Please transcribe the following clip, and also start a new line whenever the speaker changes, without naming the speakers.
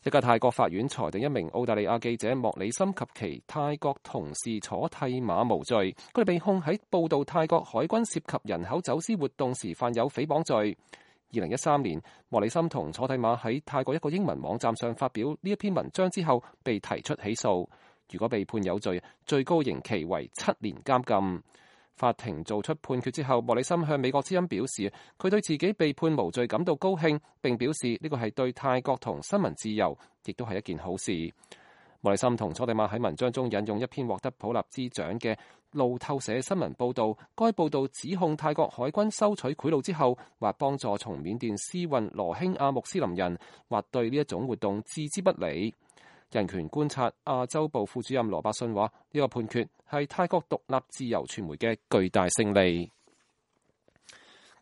一家泰國法院裁定一名澳大利亞記者莫里森及其泰國同事楚蒂馬無罪，佢哋被控喺報導泰國海軍涉及人口走私活動時犯有誹謗罪。2013年，莫里森同楚蒂馬喺泰國一個英文網站上發表呢一篇文章之後，被提出起訴。如果被判有罪，最高刑期為7年監禁。法庭做出判決之後，莫里森向美國之音表示，佢對自己被判無罪感到高興，並表示呢個係對泰國同新聞自由，亦都係一件好事。莫里森同楚蒂馬喺文章中引用一篇獲得普立茲獎嘅路透社新聞報導，該報導指控泰國海軍收取賄賂之後，或幫助從緬甸私運羅興亞穆斯林人，或對呢一種活動置之不理。人權觀察亞洲部副主任羅伯遜話：呢個判決係泰國獨立自由傳媒嘅巨大勝利。